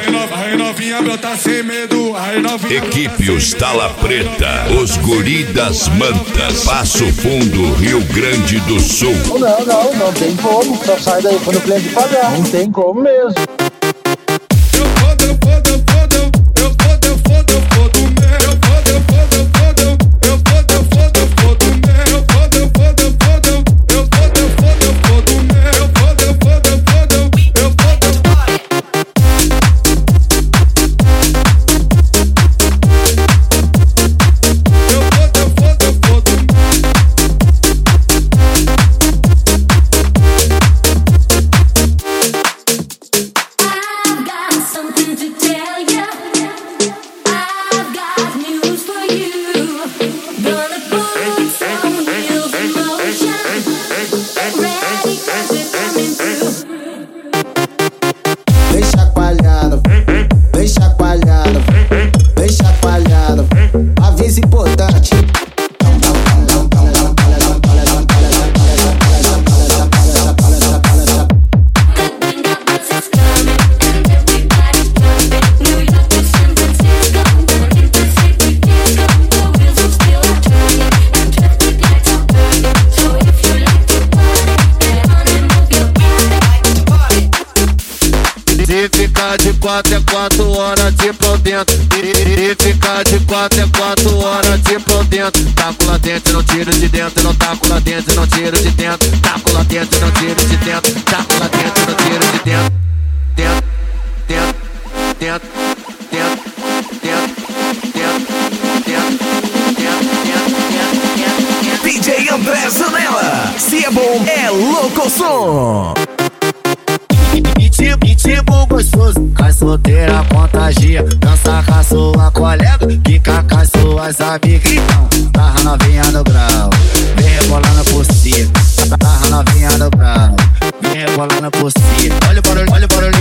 Aí novinha brota sem medo. Equipe Os Tala Preta, os guri das mantas, Passo Fundo, Rio Grande do Sul. Não tem como, só sai daí quando o cliente pagar, não tem como mesmo. Aviso importante. Se ficar de 4 é 4 horas de pau dentro. E ficar de 4 é 4 horas de pau dentro. Taco lá dentro, não tiro de dentro. Não taco lá dentro, não tiro de dentro. Taco lá dentro, não tiro de dentro. Taco lá dentro, não tiro de dentro. Dentro, dentro, dentro, dentro, dentro, dentro, dentro. DJ André Zanella, se é bom, é louco som. Tipo gostoso, com a solteira contagia. Dança com a sua colega, fica com as suas amigas. Então, tarra novinha no grau, vem rebolando por cima. Tarra novinha no grau, vem rebolando por cima. Olha o barulho, olha o barulho.